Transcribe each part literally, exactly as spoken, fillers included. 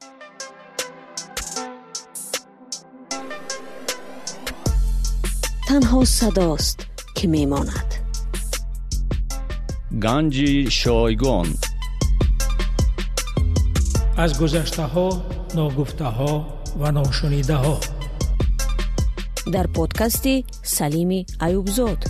تنها صداست که میماند. گنج شایگان از گذشته ها، ناگفته ها و ناشنیده ها در پادکست سلیم ایوبزاد.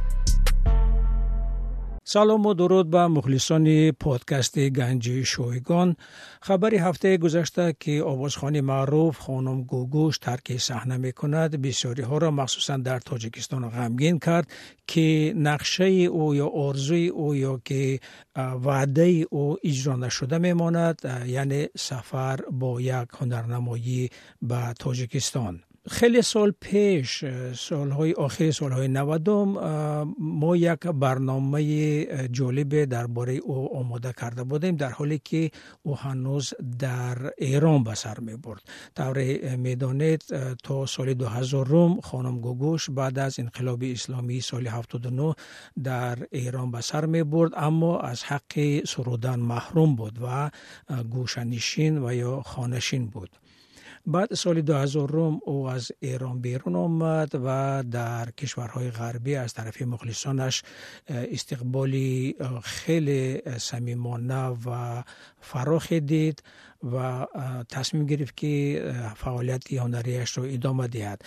سلام و درود به مخلصان پادکست گنج شایگان. خبری هفته گذشته که آوازخوان معروف خانم گوگوش ترک صحنه میکند بسیاری ها را مخصوصا در تاجیکستان غمگین کرد که نقشه او یا آرزوی او یا که وعده او اجرا نشده میماند، یعنی سفر با یک هنرنمایی به تاجیکستان. خیلی سال پیش، سالهای آخر سالهای نودم، ما یک برنامه جالب درباره او آماده کرده بودیم، در حالی که او هنوز در ایران به سر می برد. طور میدانید تا سال دو هزار خانم گوگوش بعد از انقلاب اسلامی سال هفتاد و نه در ایران به سر می برد، اما از حق سرودن محروم بود و گوشه‌نشین و یا خانه‌نشین بود. بعد سال دو هزار او از ایران بیرون آمد و در کشورهای غربی از طرف مخلصانش استقبالی خیلی صمیمانه و فراخی دید و تصمیم گرفت که فعالیت هنریش را ادامه دهد.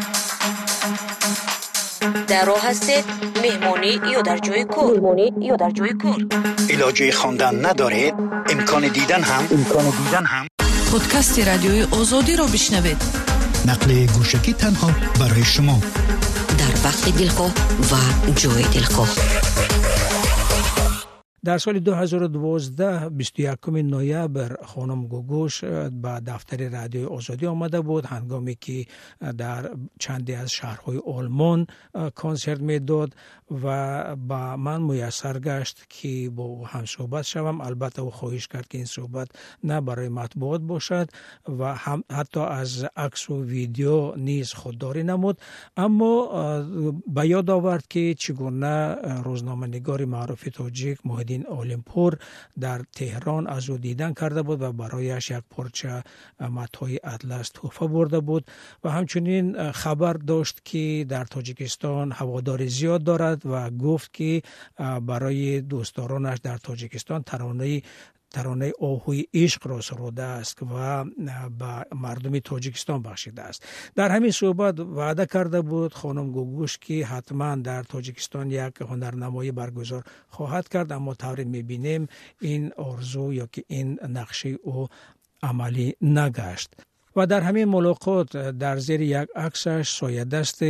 در راه هستید مهمانی یا در جای کار؟ مهمانی یا در جای کار؟ علاجه خواندن ندارید؟ امکان دیدن هم امکان دیدن هم پادکست رادیوی آزادی را بشنوید. نقل گوشکی تنها برای شما در وقت دلخواه و جای دلخواه. در سال دو هزار و دوازده بیست و یکم نوامبر خانم گوگوش به دفتر رادیوی آزادی آمده بود، هنگامی که در چندی از شهرهای آلمان کنسرت میداد و با من میسر گشت که با او هم صحبت شوم. البته او خواهش کرد که این صحبت نه برای مطبوعات باشد و هم حتی از عکس و ویدیو نیز خودداری نمود، اما به یاد آورد که چگونه روزنامه‌نگار معروف تاجیک محمد اولمپور در تهران از او دیدن کرده بود و برایش یک پارچه متاع اطلس تحفه برده بود و همچنین خبر داشت که در تاجیکستان هوادار زیاد دارد و گفت که برای دوستدارانش در تاجیکستان ترانه ترانه آهوی عشق را سروده است و به مردم تاجیکستان بخشیده است. در همین صحبت وعده کرده بود خانم گوگوش که حتما در تاجیکستان یک هنرنمایی برگزار خواهد کرد، اما طوری میبینیم این آرزو یا که این نقشه او عملی نگشت. و در همین ملاقات در زیر یک عکسش سایه دست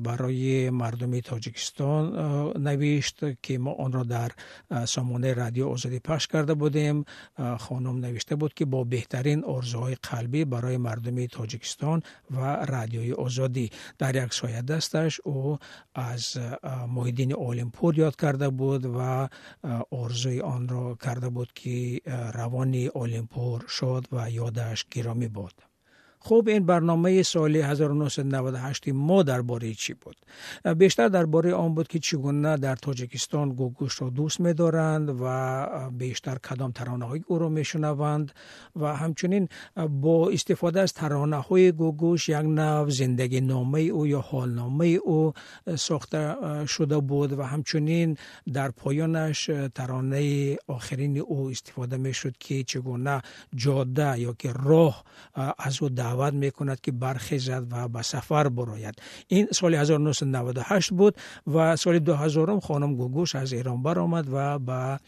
برای مردم تاجیکستان نوشت که ما آن را در سامانه رادیو آزادی پخش کرده بودیم. خانم نوشته بود که با بهترین آرزوهای قلبی برای مردم تاجیکستان و رادیوی آزادی. در یک سایه دستش او از محیدین اولمپور یاد کرده بود و آرزوی آن را کرده بود که روان اولمپور شاد و یادش گرامی بود. خب این برنامه سال هزار و نهصد و نود و هشت ما درباره چی بود؟ بیشتر درباره آن بود که چگونه در تاجیکستان گوگوش را دوست می‌دارند و بیشتر کدام ترانه‌های او را میشنوند و همچنین با استفاده از ترانه‌های گوگوش یک نوع زندگی نامه او یا حالنامه او ساخته شده بود و همچنین در پایانش ترانه آخرین او استفاده می‌شد که چگونه جاده یا که راه از او دعوت میکند که برخیزد و به سفر براید. این سال هزار و نهصد و نود و هشت بود و سال دو هزار خانم گوگوش از ایران برآمد و به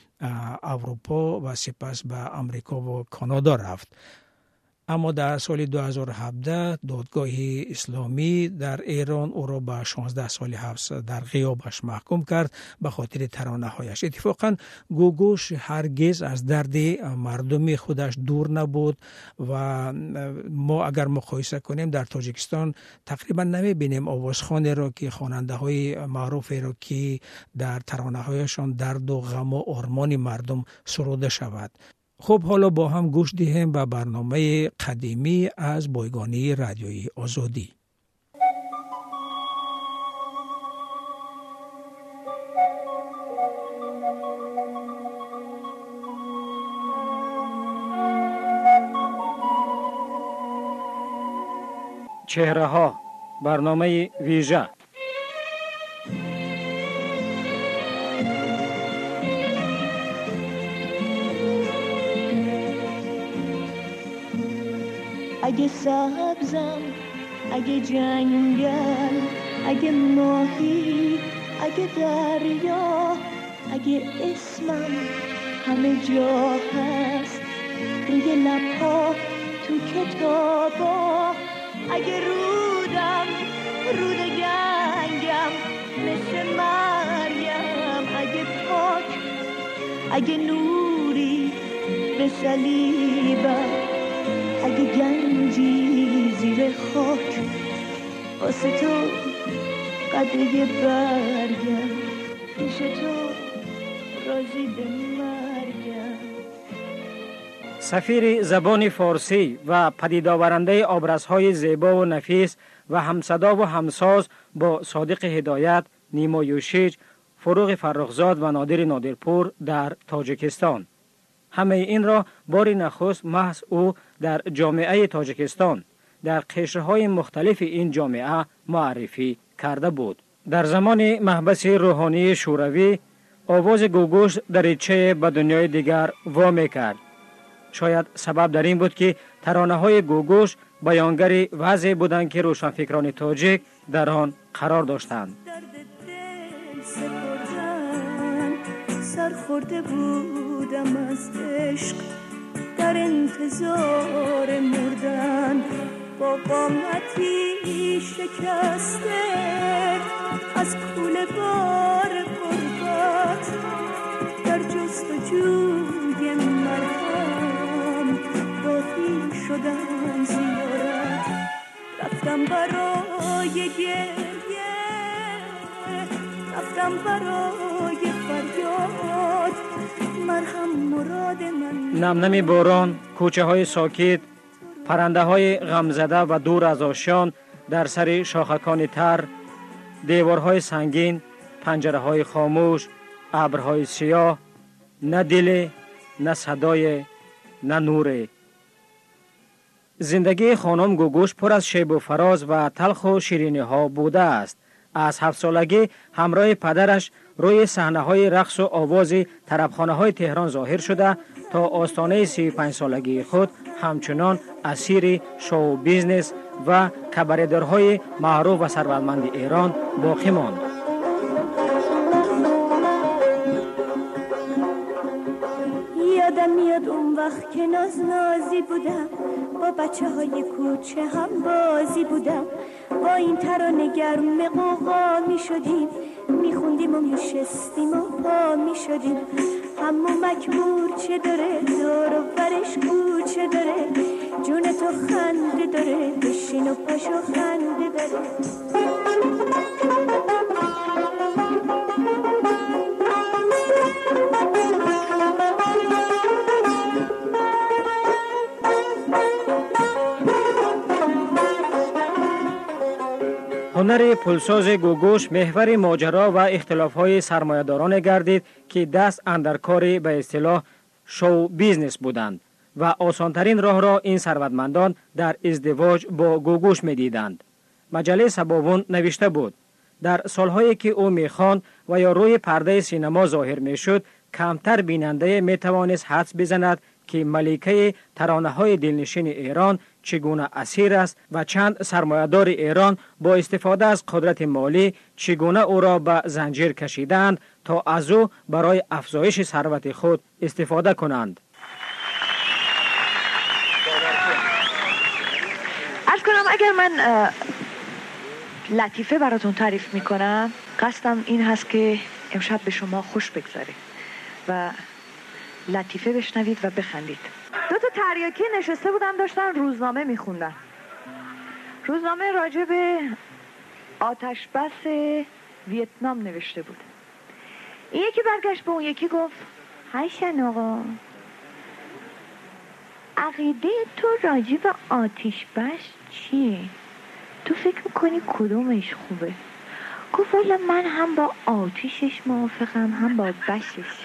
اروپا و سپس به امریکا و کانادا رفت. اما در سال دو هزار و هفده دادگاه اسلامی در ایران او را به شانزده سال حبس در غیابش محکوم کرد به خاطر ترانه‌هایش. اتفاقا گوگوش هرگز از درد مردم خودش دور نبود و ما اگر مقایسه کنیم در تاجیکستان تقریبا نمی‌بینیم آوازخوانی را که خواننده‌های معروفی را که در ترانه‌هایشان درد و غم و آرمان مردم سروده شود. خب حالا با هم گوش دهیم به برنامه قدیمی از بایگانی رادیویی آزادی. چهره ها، برنامه ویژه. اگه سبزم، اگه جنگل، اگه ماهی، اگه دریا، اگه اسمم همه جا هست، روی لبها، تو کتابا، اگه رودم، رود گنگم مثل مریم، اگه پاک، اگه نوری به صلیبم، اگه گنجی زیر خاک، واسه تو قدره برگم، پیش تو راضی به مرگم. سفیر زبان فارسی و پدید آورنده آبرزهای زیبا و نفیس و همصدا و همساز با صادق هدایت، نیما یوشیج، فروغ فرخزاد و نادر نادرپور در تاجیکستان. همه این را بار نخست محض او در جامعه تاجیکستان در قشرهای مختلف این جامعه معرفی کرده بود. در زمان محبس روحانی شوروی آواز گوگوش دریچه به دنیای دیگر وا می‌کرد. شاید سبب در این بود که ترانه‌های گوگوش بیانگر وضعی بودند که روشنفکران تاجیک در آن قرار داشتند. سرخورده بودم از عشق، در انتظار مردن، با قامتی شکسته از کوله بار غربت، در جستجوی مرهم راهی شدم زیارت، رفتم برای گریه، رفتم برای فریاد، مرهم مراد من. نمنم باران، کوچه های ساکت، پرنده های غمزده و دور از آشیان در سر شاخکان تر، دیوارهای سنگین، پنجره های خاموش، ابرهای سیاه، نه دل، نه صدای، نه نور. زندگی خانم گوگوش پر از شیب و فراز و تلخ و شیرینی ها بوده است. از هفت سالگی همراه پدرش روی صحنه های رقص و آواز طربخانه های تهران ظاهر شده تا آستانه سی و پنج سالگی خود همچنان اسیر شو بیزنس و کباردرهای معروف و ثروتمند ایران باقی ماند. یادم میاد اون وقت که ناز نازی بودم، با بچه های کوچه هم بازی بودم، با این ترانه گرم قوقا می شدیم، می خوندیم و می شستیم و پا می شدیم. همو مکبور چه داره، دور و برش کوچه داره، جون تو خنده داره، بشین و پاشو خنده داره. هنر پلساز گوگوش محور ماجرا و اختلاف‌های سرمایه‌داران گردید که دست اندر کار به اصطلاح شو بیزنس بودند و آسانترین راه را این ثروتمندان در ازدواج با گوگوش می‌دیدند. مجله سباوون نوشته بود: در سالهایی که او می‌خواند و یا روی پرده سینما ظاهر می‌شد، کمتر بیننده می‌توانست حدس بزند که ملکه ترانه‌های دلنشین ایران چگونه اسیر است و چند سرمایه‌دار ایران با استفاده از قدرت مالی چگونه او را به زنجیر کشیدند تا از او برای افزایش ثروت خود استفاده کنند. عرض کنم اگر من لطیفه براتون تعریف میکنم، قصدم این هست که امشب به شما خوش بگذاره و لطیفه بشنوید و بخندید. دو تا تریاکی نشسته بودن داشتن روزنامه میخوندن. روزنامه راجع به آتش بس ویتنام نوشته بود. این یکی برگشت به اون یکی گفت: هیشن آقا، عقیده تو راجع به آتش بس چیه؟ تو فکر میکنی کدومش خوبه؟ گفت والا من هم با آتیشش موافقم هم با بشش.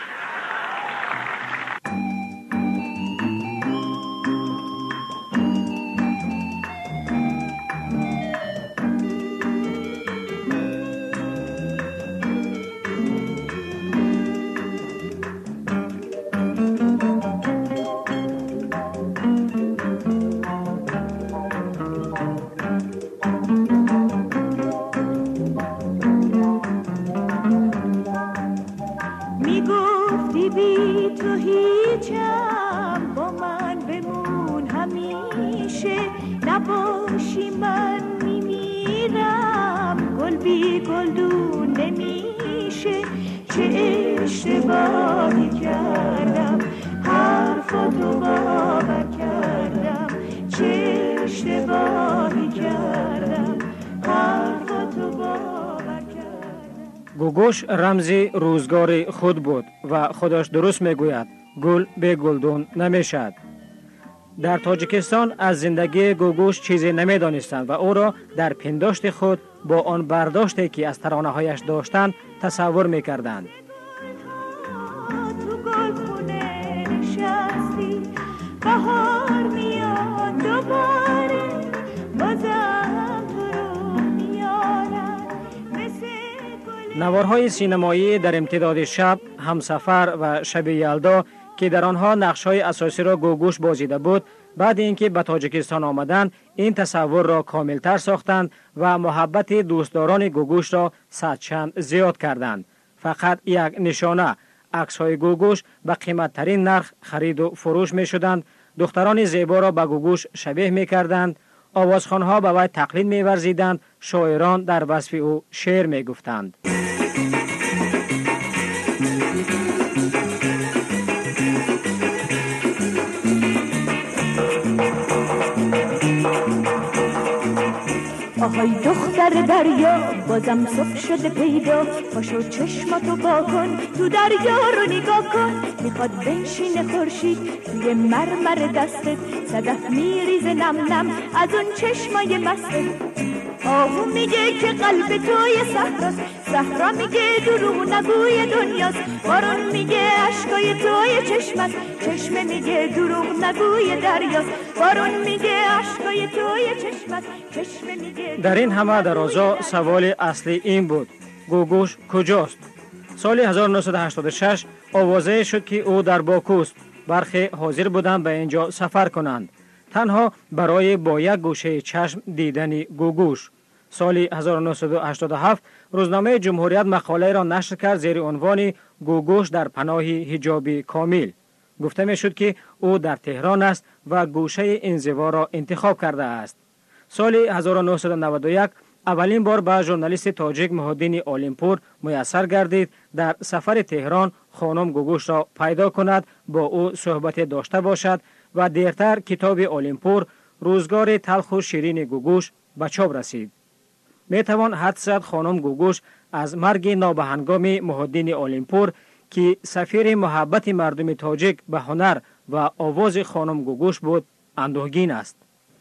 باشی من میمیرم، گل بی گلدون نمیشه، چه اشتباهی کردم حرفاتو باور کردم، چه اشتباهی کردم حرفاتو باور کردم. گوگوش رمزی روزگار خود بود و خودش درست میگوید گل به گلدون نمیشد. در تاجیکستان از زندگی گوگوش چیزی نمیدانستند و او را در پنداشت خود با آن برداشتی که از ترانه‌هایش داشتند تصور میکردند. تو گلخونه نشستی، بهار میاد دوباره، بازم تو رو میارم مثل گل. نوارهای سینمایی در امتداد شب، همسفر و شب یلدا که در آنها نقش‌های اساسی را گوگوش بازیده بود، بعد اینکه به تاجیکستان آمدند این تصور را کاملتر ساختند و محبت دوستداران گوگوش را صدچند زیاد کردند. فقط یک نشانه، عکس‌های گوگوش به قیمت‌ترین نرخ خرید و فروش می‌شدند. دختران زیبا را به گوگوش شبیه می‌کردند، آوازخوان‌ها به وی تقلید می‌ورزیدند، شاعران در وصف او شعر می‌گفتند. آهای دختر دریا بازم صبح شده پیدا، پاشو چشماتو با کن تو دریا رو نگاه کن، میخواد بنشینه خورشید توی مرمر دستت، صدف میریزه نم نم از اون چشمای مستت. آهو میگه که قلب توی صحراست، صحرا میگه دروغ نگوی دنیاست، بارون میگه اشکای توی چشمت، چشمه میگه دروغ نگوی دریاست، بارون میگه اشکای توی چشمت، چشمه میگه. در این همه درازا سوال اصلی این بود: گوگوش کجاست؟ سال هزار و نهصد و هشتاد و شش آوازه شد که او در باکوست. برخی حاضر بودند به اینجا سفر کنند، تنها برای با یک گوشه چشم دیدن گوگوش. سال هزار و نهصد و هشتاد و هفت روزنامه جمهوریت مقاله را نشر کرد زیر عنوان گوگوش در پناه حجاب کامل. گفته می شد که او در تهران است و گوشه انزوا را انتخاب کرده است. سال هزار و نهصد و نود و یک اولین بار به ژورنالیست تاجیک محمدین عالمپور میسر گردید در سفر تهران خانم گوگوش را پیدا کند، با او صحبت داشته باشد و دیرتر کتاب عالمپور روزگار تلخ و شیرین گوگوش به چاپ رسید. می توان حدس زد خانم گوگوش از مرگ نابهنگام محمدین عالمپور که سفیر محبت مردم تاجیک به هنر و آواز خانم گوگوش بود اندوهگین است.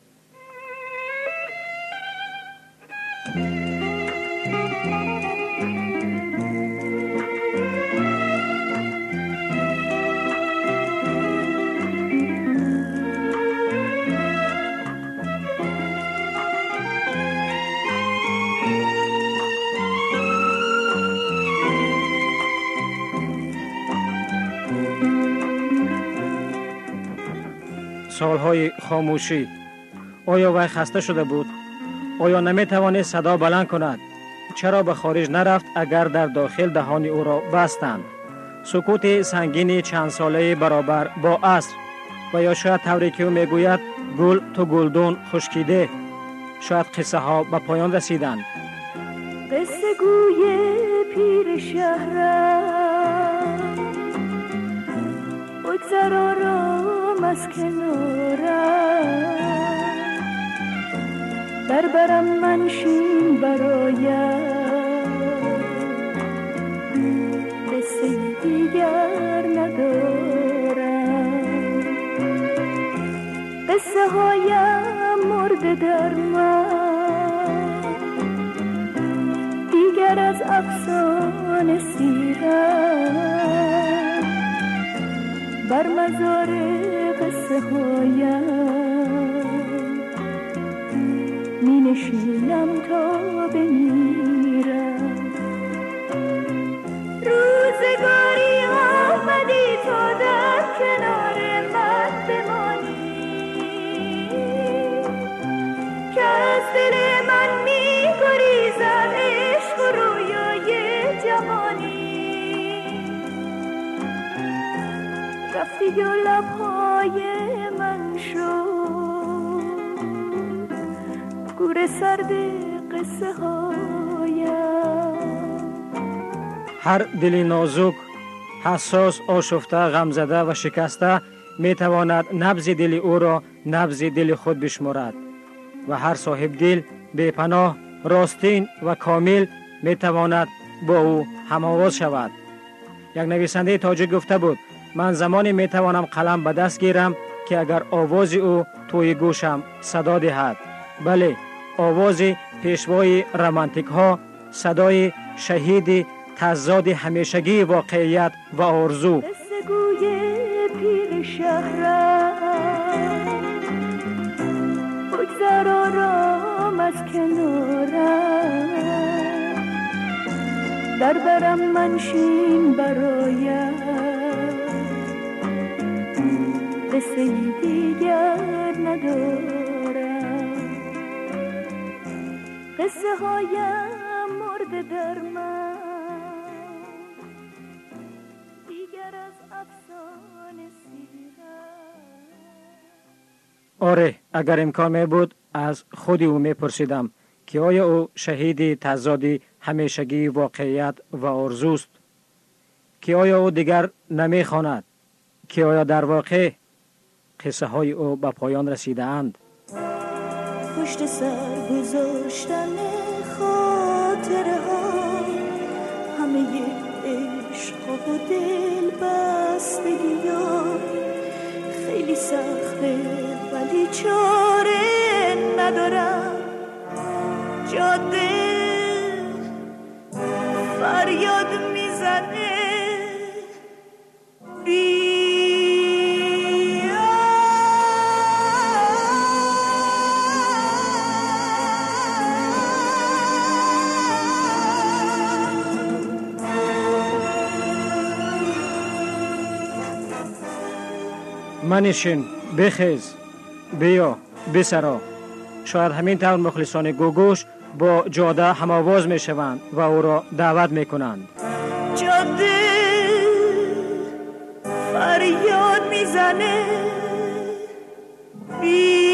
سالهای خاموشی. آیا وی خسته شده بود؟ آیا نمی توانست صدا بلند کند؟ چرا به خارج نرفت اگر در داخل دهان او را بستند؟ سکوت سنگین چند ساله برابر با عصر. و یا شاید طوری که او میگوید گل تو گلدون خشکیده. شاید قصه ها به پایان رسیدند. قصه گوی پیر شهرم، بگذر آرام از کنارم، بربرم منشین برایم، قصه دیگر ندارم، قصه هایم مرده در من، دیگر از افسانه سیرم، بر مزار قصه هایم می نشینم تا بمیرم. روزگاری آمدی تا در کنار من بمانی، که از دل من می گریزد عشق و رویای جوانی. رفتی و لبهای من شد کوره سرد قصه هایم. هر دل نازک، حساس، آشفته، غمزده و شکسته می تواند نبض دل او را نبض دل خود بشمارد و هر صاحب دل بی پناه، راستین و کامل می تواند با او هم‌آواز شود. یک نویسنده تاجیک گفته بود من زمانی می توانم قلم به دست گیرم که اگر آواز او توی گوشم صدا دهد. بله، آواز پیشوای رمانتیک ها، صدای شهید تضاد همیشگی واقعیت و آرزو. قصه‌گوی پیر شهرم، بگذر آرام از کنارم، در برم منشین برایم، قصه ای دیگر ندارم. قصه هایم مرده در من، دیگر از افسانه سیرم. آره، اگر امکان می بود از خود او می پرسیدم که آیا او شهید تضاد همیشگی واقعیت و آرزوست، که آیا او دیگر نمی خواند، که آیا در واقع قصه های او به پایان رسیده اند. پشت سر گذاشتن خاطره ها، همه عشق و دل بستگی ها، خیلی سخته ولی چاره ندارم. جاده فریاد میزنه بی منشین، بخیز، بیا، بسرا. شاید همین طور مخلصان گوگوش با جاده هم‌آواز می شوند و او را دعوت می کنند. جاده فریاد می زنه بیا.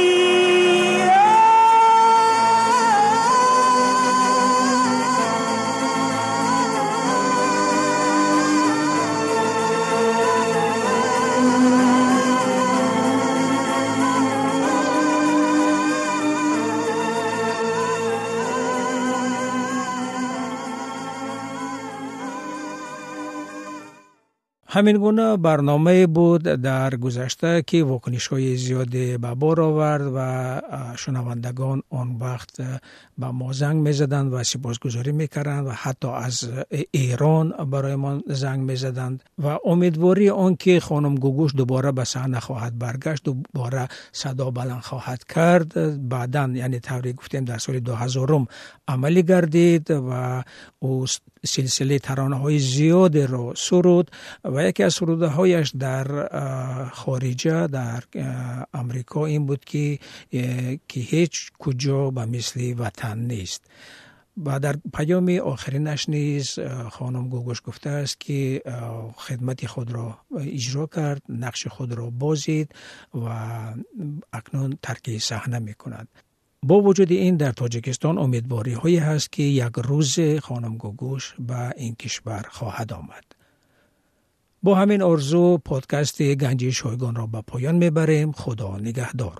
همین گونه برنامه بود در گذشته که واکنش‌های زیادی به بار آورد و شنوندگان آن وقت به ما زنگ می‌زدند و سپاسگزاری می‌کردند و حتی از ایران برای ما زنگ می‌زدند و امیدواری آن که خانم گوگوش دوباره به صحنه خواهد برگشت، دوباره صدا بلند خواهد کرد. بعداً یعنی طوری گفتیم در سال دو هزار عملی گردید و او سلسله ترانه‌های زیاد را سرود و یکی از سرودهایش در خارجه در امریکا این بود که که هیچ کجا به مثل وطن نیست. و در پیام آخرینش نیز خانم گوگوش گفته است که خدمت خود را اجرا کرد، نقش خود را بازید و اکنون ترک صحنه می کند. با وجود این در تاجیکستان امیدواری هایی هست که یک روز خانم گوگوش به این کشور خواهد آمد. با همین آرزو پادکست گنجی شایگان را به پایان میبریم. خدا نگهدار.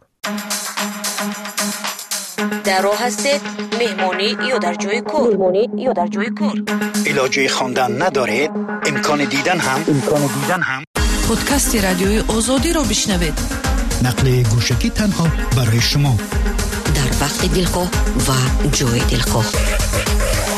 در راه هستید؟ مهمانی یا در جای کار؟ مهمانی یا در جای کار؟ علاجه خواندن ندارید؟ امکان دیدن هم امکان دیدن هم پادکست رادیوی آزادی را بشنوید. نقل گوشکی تنها برای شما در وقت دلخواه و جای دلخواه.